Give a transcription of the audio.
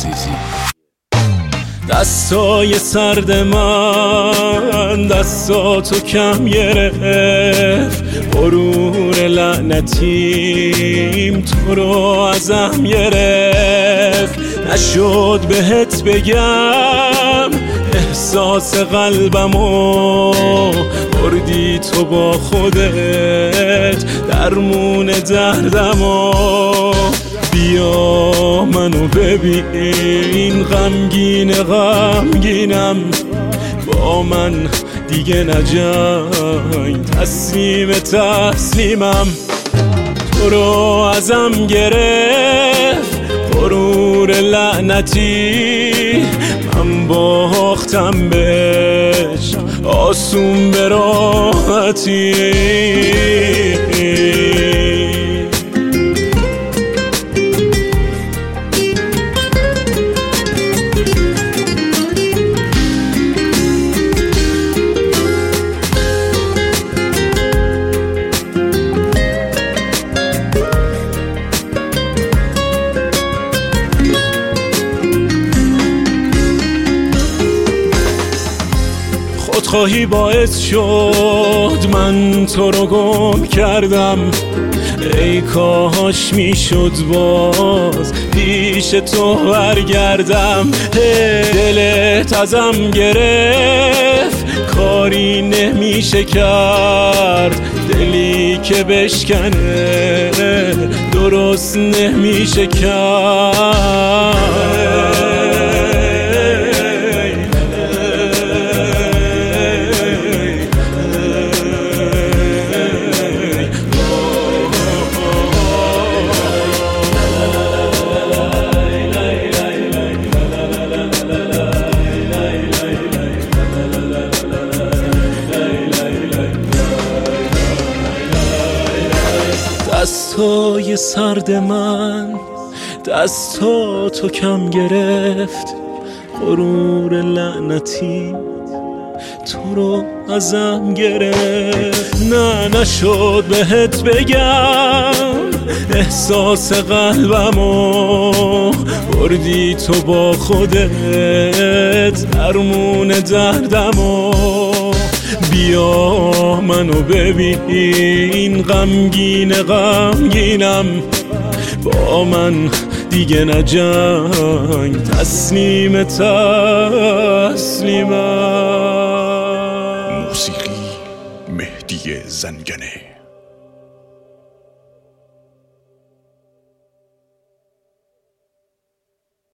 عزیزی. دستای سرد من دستاتو کم گرفت، غرور لعنتیم تو رو ازم گرفت. نشد بهت بگم احساس قلبمو، بردی تو با خودت درمون دردمو. بیا منو ببین غمگینم، با من دیگه نجنگ، تسلیمم. تو رو ازم گرفت غرور لعنتی، من باختم بهش آسون به راحتی. خودخواهی باعث شد من تو رو گم کردم، ای کاش میشد باز پیش تو برگردم. دلت ازم گرفت کاری نمیشه کرد، دلی که بشکنه درست نمیشه کرد. دستای سرد من دستاتو کم گرفت، غرور لعنتی تو رو ازم گرفت. نشد بهت بگم احساس قلبمو، بردی تو با خودت درمون دردمو. بیا منو ببین غمگینم، با من دیگه نجنگ، تسلیمم. موسیقی مهدی زنگنه.